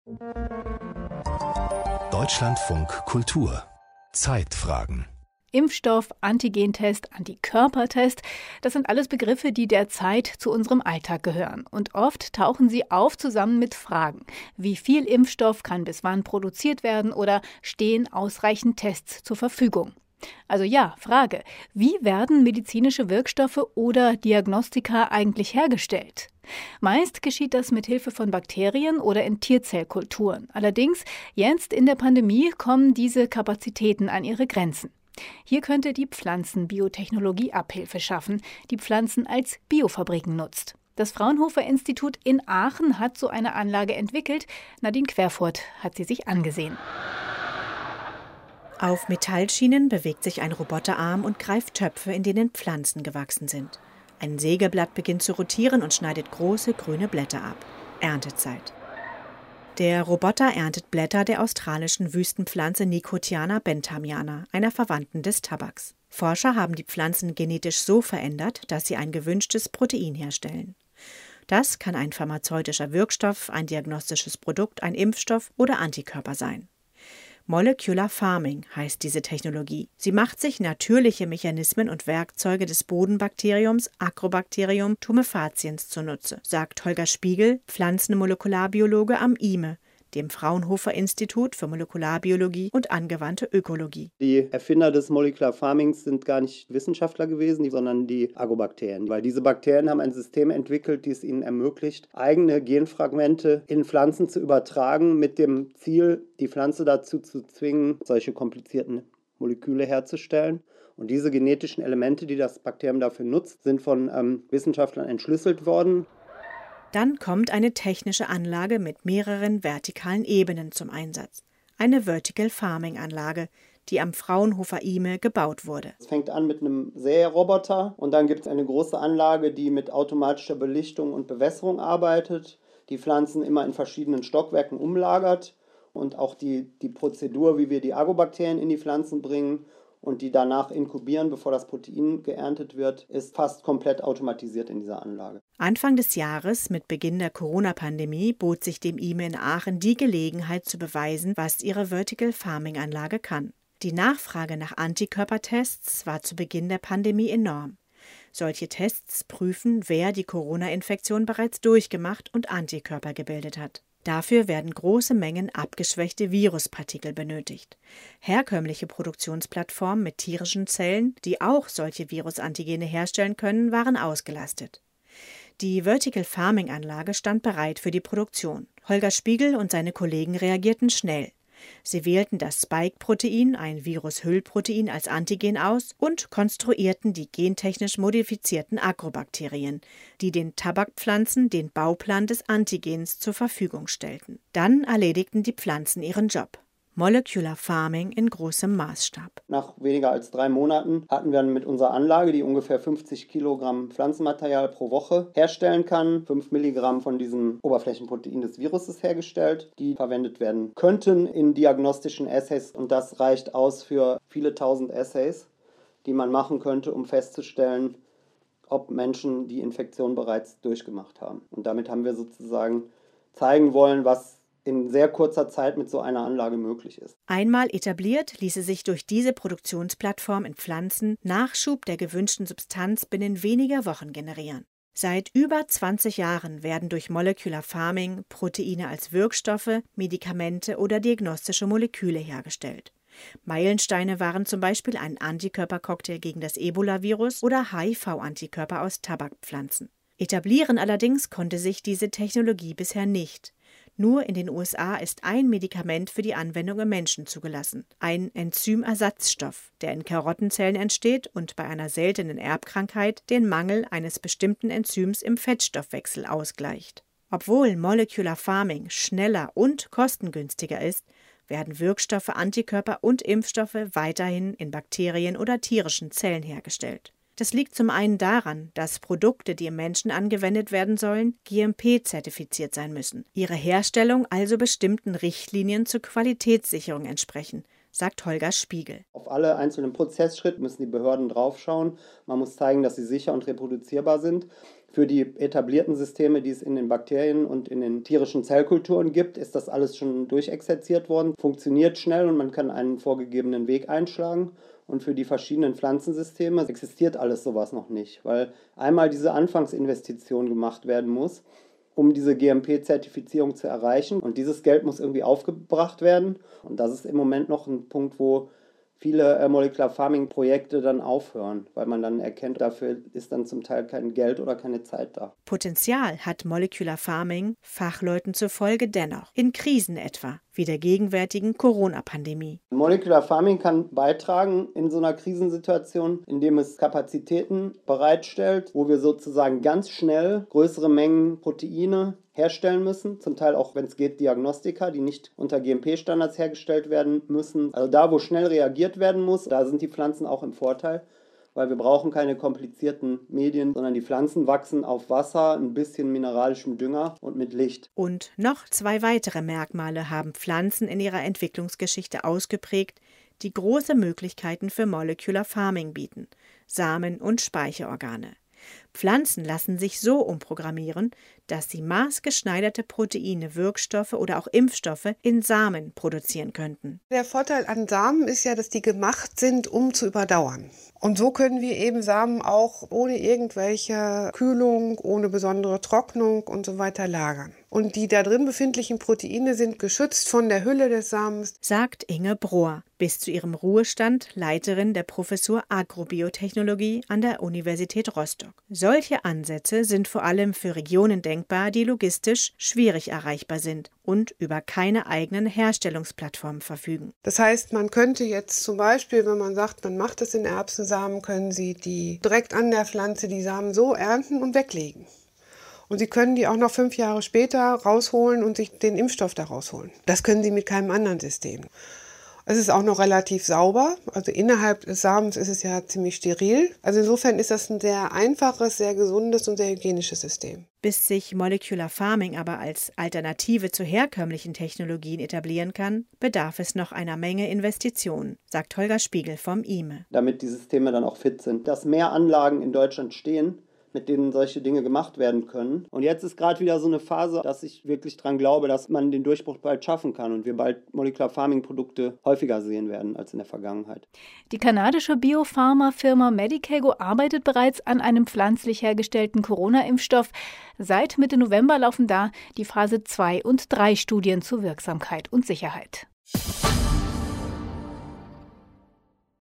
Deutschlandfunk Kultur Zeitfragen. Impfstoff, Antigentest, Antikörpertest, das sind alles Begriffe, die derzeit zu unserem Alltag gehören. Und oft tauchen sie auf zusammen mit Fragen. Wie viel Impfstoff kann bis wann produziert werden oder stehen ausreichend Tests zur Verfügung? Also ja, Frage, wie werden medizinische Wirkstoffe oder Diagnostika eigentlich hergestellt? Meist geschieht das mit Hilfe von Bakterien oder in Tierzellkulturen. Allerdings, jetzt in der Pandemie kommen diese Kapazitäten an ihre Grenzen. Hier könnte die Pflanzenbiotechnologie Abhilfe schaffen, die Pflanzen als Biofabriken nutzt. Das Fraunhofer-Institut in Aachen hat so eine Anlage entwickelt. Nadine Querfurt hat sie sich angesehen. Auf Metallschienen bewegt sich ein Roboterarm und greift Töpfe, in denen Pflanzen gewachsen sind. Ein Sägeblatt beginnt zu rotieren und schneidet große grüne Blätter ab. Erntezeit. Der Roboter erntet Blätter der australischen Wüstenpflanze Nicotiana benthamiana, einer Verwandten des Tabaks. Forscher haben die Pflanzen genetisch so verändert, dass sie ein gewünschtes Protein herstellen. Das kann ein pharmazeutischer Wirkstoff, ein diagnostisches Produkt, ein Impfstoff oder Antikörper sein. Molecular Farming heißt diese Technologie. Sie macht sich natürliche Mechanismen und Werkzeuge des Bodenbakteriums Agrobacterium tumefaciens zunutze, sagt Holger Spiegel, Pflanzenmolekularbiologe am IME, dem Fraunhofer Institut für Molekularbiologie und angewandte Ökologie. Die Erfinder des Molecular Farmings sind gar nicht Wissenschaftler gewesen, sondern die Agrobakterien. Weil diese Bakterien haben ein System entwickelt, das ihnen ermöglicht, eigene Genfragmente in Pflanzen zu übertragen, mit dem Ziel, die Pflanze dazu zu zwingen, solche komplizierten Moleküle herzustellen. Und diese genetischen Elemente, die das Bakterium dafür nutzt, sind von Wissenschaftlern entschlüsselt worden. Dann kommt eine technische Anlage mit mehreren vertikalen Ebenen zum Einsatz. Eine Vertical Farming Anlage, die am Fraunhofer IME gebaut wurde. Es fängt an mit einem Säroboter und dann gibt es eine große Anlage, die mit automatischer Belichtung und Bewässerung arbeitet, die Pflanzen immer in verschiedenen Stockwerken umlagert und auch die Prozedur, wie wir die Agrobakterien in die Pflanzen bringen und die danach inkubieren, bevor das Protein geerntet wird, ist fast komplett automatisiert in dieser Anlage. Anfang des Jahres, mit Beginn der Corona-Pandemie, bot sich dem IME in Aachen die Gelegenheit zu beweisen, was ihre Vertical Farming-Anlage kann. Die Nachfrage nach Antikörpertests war zu Beginn der Pandemie enorm. Solche Tests prüfen, wer die Corona-Infektion bereits durchgemacht und Antikörper gebildet hat. Dafür werden große Mengen abgeschwächte Viruspartikel benötigt. Herkömmliche Produktionsplattformen mit tierischen Zellen, die auch solche Virusantigene herstellen können, waren ausgelastet. Die Vertical Farming Anlage stand bereit für die Produktion. Holger Spiegel und seine Kollegen reagierten schnell. Sie wählten das Spike-Protein, ein Virushüllprotein, als Antigen aus und konstruierten die gentechnisch modifizierten Agrobakterien, die den Tabakpflanzen den Bauplan des Antigens zur Verfügung stellten. Dann erledigten die Pflanzen ihren Job. Molecular Farming in großem Maßstab. Nach weniger als 3 Monaten hatten wir mit unserer Anlage, die ungefähr 50 Kilogramm Pflanzenmaterial pro Woche herstellen kann, 5 Milligramm von diesem Oberflächenprotein des Viruses hergestellt, die verwendet werden könnten in diagnostischen Assays. Und das reicht aus für viele tausend Assays, die man machen könnte, um festzustellen, ob Menschen die Infektion bereits durchgemacht haben. Und damit haben wir sozusagen zeigen wollen, was in sehr kurzer Zeit mit so einer Anlage möglich ist. Einmal etabliert, ließe sich durch diese Produktionsplattform in Pflanzen Nachschub der gewünschten Substanz binnen weniger Wochen generieren. Seit über 20 Jahren werden durch Molecular Farming Proteine als Wirkstoffe, Medikamente oder diagnostische Moleküle hergestellt. Meilensteine waren zum Beispiel ein Antikörpercocktail gegen das Ebola-Virus oder HIV-Antikörper aus Tabakpflanzen. Etablieren allerdings konnte sich diese Technologie bisher nicht. Nur in den USA ist ein Medikament für die Anwendung im Menschen zugelassen, ein Enzymersatzstoff, der in Karottenzellen entsteht und bei einer seltenen Erbkrankheit den Mangel eines bestimmten Enzyms im Fettstoffwechsel ausgleicht. Obwohl Molecular Farming schneller und kostengünstiger ist, werden Wirkstoffe, Antikörper und Impfstoffe weiterhin in Bakterien oder tierischen Zellen hergestellt. Das liegt zum einen daran, dass Produkte, die im Menschen angewendet werden sollen, GMP-zertifiziert sein müssen, ihre Herstellung also bestimmten Richtlinien zur Qualitätssicherung entsprechen, sagt Holger Spiegel. Auf alle einzelnen Prozessschritte müssen die Behörden draufschauen. Man muss zeigen, dass sie sicher und reproduzierbar sind. Für die etablierten Systeme, die es in den Bakterien und in den tierischen Zellkulturen gibt, ist das alles schon durchexerziert worden, funktioniert schnell und man kann einen vorgegebenen Weg einschlagen. Und für die verschiedenen Pflanzensysteme existiert alles sowas noch nicht, weil einmal diese Anfangsinvestition gemacht werden muss, um diese GMP-Zertifizierung zu erreichen. Und dieses Geld muss irgendwie aufgebracht werden. Und das ist im Moment noch ein Punkt, wo viele Molecular Farming-Projekte dann aufhören, weil man dann erkennt, dafür ist dann zum Teil kein Geld oder keine Zeit da. Potenzial hat Molecular Farming Fachleuten zufolge dennoch, in Krisen etwa, wie der gegenwärtigen Corona-Pandemie. Molecular Farming kann beitragen in so einer Krisensituation, indem es Kapazitäten bereitstellt, wo wir sozusagen ganz schnell größere Mengen Proteine herstellen müssen, zum Teil auch, wenn es geht, Diagnostika, die nicht unter GMP-Standards hergestellt werden müssen. Also da, wo schnell reagiert werden muss, da sind die Pflanzen auch im Vorteil, weil wir brauchen keine komplizierten Medien, sondern die Pflanzen wachsen auf Wasser, ein bisschen mineralischem Dünger und mit Licht. Und noch 2 weitere Merkmale haben Pflanzen in ihrer Entwicklungsgeschichte ausgeprägt, die große Möglichkeiten für Molecular Farming bieten: Samen und Speicherorgane. Pflanzen lassen sich so umprogrammieren, dass sie maßgeschneiderte Proteine, Wirkstoffe oder auch Impfstoffe in Samen produzieren könnten. Der Vorteil an Samen ist ja, dass die gemacht sind, um zu überdauern. Und so können wir eben Samen auch ohne irgendwelche Kühlung, ohne besondere Trocknung und so weiter lagern. Und die da drin befindlichen Proteine sind geschützt von der Hülle des Samens, sagt Inge Brohr, bis zu ihrem Ruhestand Leiterin der Professur Agrobiotechnologie an der Universität Rostock. Solche Ansätze sind vor allem für Regionen denkbar, die logistisch schwierig erreichbar sind und über keine eigenen Herstellungsplattformen verfügen. Das heißt, man könnte jetzt zum Beispiel, wenn man sagt, man macht es in Erbsensamen, können Sie die direkt an der Pflanze die Samen so ernten und weglegen. Und Sie können die auch noch 5 Jahre später rausholen und sich den Impfstoff da rausholen. Das können Sie mit keinem anderen System. Es ist auch noch relativ sauber, also innerhalb des Samens ist es ja ziemlich steril. Also insofern ist das ein sehr einfaches, sehr gesundes und sehr hygienisches System. Bis sich Molecular Farming aber als Alternative zu herkömmlichen Technologien etablieren kann, bedarf es noch einer Menge Investitionen, sagt Holger Spiegel vom IME. Damit die Systeme dann auch fit sind, dass mehr Anlagen in Deutschland stehen, mit denen solche Dinge gemacht werden können. Und jetzt ist gerade wieder so eine Phase, dass ich wirklich dran glaube, dass man den Durchbruch bald schaffen kann und wir bald Molecular Farming Produkte häufiger sehen werden als in der Vergangenheit. Die kanadische Biopharma-Firma Medicago arbeitet bereits an einem pflanzlich hergestellten Corona-Impfstoff. Seit Mitte November laufen da die Phase 2 und 3 Studien zur Wirksamkeit und Sicherheit.